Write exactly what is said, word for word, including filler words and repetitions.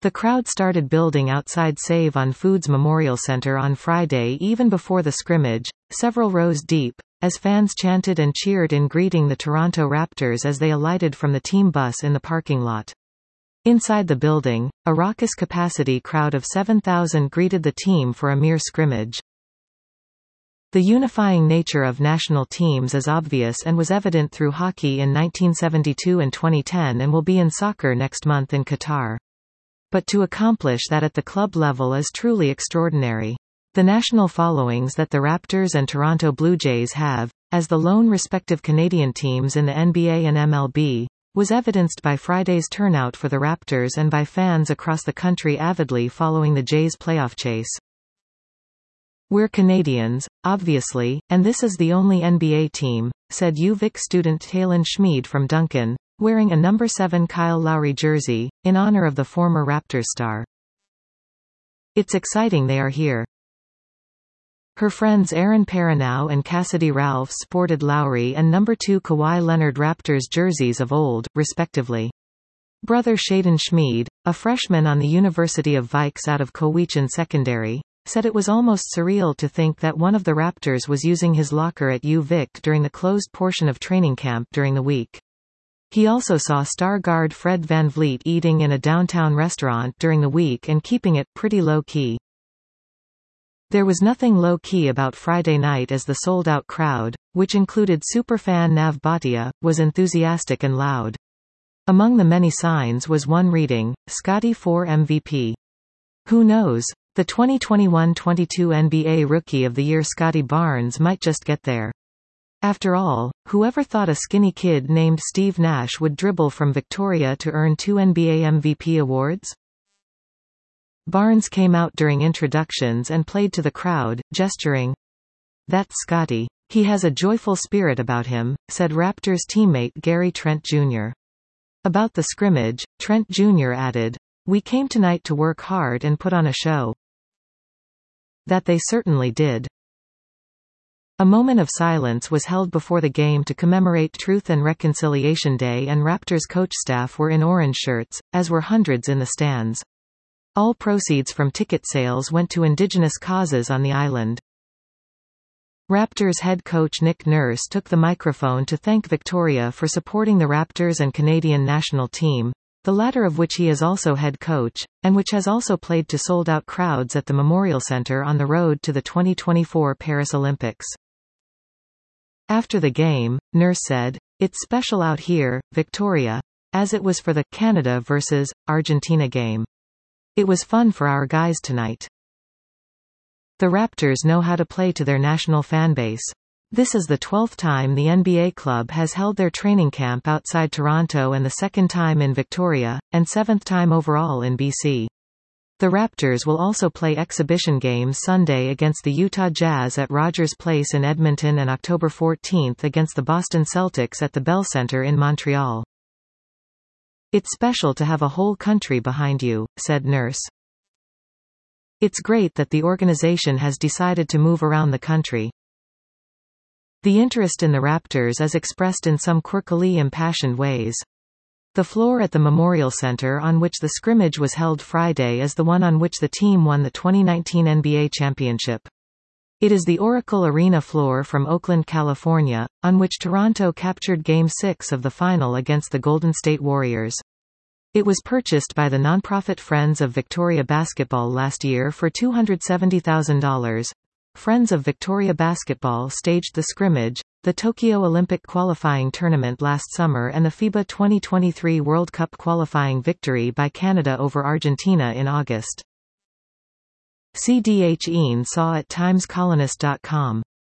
The crowd started building outside Save on Foods Memorial Center on Friday even before the scrimmage, several rows deep, as fans chanted and cheered in greeting the Toronto Raptors as they alighted from the team bus in the parking lot. Inside the building, a raucous capacity crowd of seven thousand greeted the team for a mere scrimmage. The unifying nature of national teams is obvious and was evident through hockey in nineteen seventy-two and twenty ten and will be in soccer next month in Qatar. But to accomplish that at the club level is truly extraordinary. The national followings that the Raptors and Toronto Blue Jays have, as the lone respective Canadian teams in the N B A and M L B, was evidenced by Friday's turnout for the Raptors and by fans across the country avidly following the Jays' playoff chase. "We're Canadians, obviously, and this is the only N B A team," said U Vic student Talon Schmid from Duncan, wearing a number seven Kyle Lowry jersey, in honor of the former Raptors star. "It's exciting they are here." Her friends Aaron Perinow and Cassidy Ralph sported Lowry and number two Kawhi Leonard Raptors jerseys of old, respectively. Brother Shaden Schmid, a freshman on the University of Vikes out of Cowichan Secondary, said it was almost surreal to think that one of the Raptors was using his locker at U Vic during the closed portion of training camp during the week. He also saw star guard Fred VanVleet eating in a downtown restaurant during the week and keeping it pretty low-key. There was nothing low-key about Friday night as the sold-out crowd, which included superfan Nav Bhatia, was enthusiastic and loud. Among the many signs was one reading, "Scottie for M V P." Who knows? The twenty twenty-one twenty-two N B A Rookie of the Year Scottie Barnes might just get there. After all, whoever thought a skinny kid named Steve Nash would dribble from Victoria to earn two N B A M V P awards? Barnes came out during introductions and played to the crowd, gesturing. "That's Scottie. He has a joyful spirit about him," said Raptors teammate Gary Trent Junior About the scrimmage, Trent Junior added, "We came tonight to work hard and put on a show." That they certainly did. A moment of silence was held before the game to commemorate Truth and Reconciliation Day, and Raptors coach staff were in orange shirts, as were hundreds in the stands. All proceeds from ticket sales went to indigenous causes on the island. Raptors head coach Nick Nurse took the microphone to thank Victoria for supporting the Raptors and Canadian national team, the latter of which he is also head coach, and which has also played to sold-out crowds at the Memorial Centre on the road to the twenty twenty-four Paris Olympics. After the game, Nurse said, "It's special out here, Victoria, as it was for the Canada versus Argentina game. It was fun for our guys tonight." The Raptors know how to play to their national fanbase. This is the twelfth time the N B A club has held their training camp outside Toronto and the second time in Victoria, and seventh time overall in B C. The Raptors will also play exhibition games Sunday against the Utah Jazz at Rogers Place in Edmonton and October fourteenth against the Boston Celtics at the Bell Centre in Montreal. "It's special to have a whole country behind you," said Nurse. "It's great that the organization has decided to move around the country." The interest in the Raptors is expressed in some quirkily impassioned ways. The floor at the Memorial Centre on which the scrimmage was held Friday is the one on which the team won the twenty nineteen N B A championship. It is the Oracle Arena floor from Oakland, California, on which Toronto captured Game six of the final against the Golden State Warriors. It was purchased by the nonprofit Friends of Victoria Basketball last year for two hundred seventy thousand dollars. Friends of Victoria Basketball staged the scrimmage, the Tokyo Olympic qualifying tournament last summer and the FIBA twenty twenty-three World Cup qualifying victory by Canada over Argentina in August. C D H Ian Saw at times colonist dot com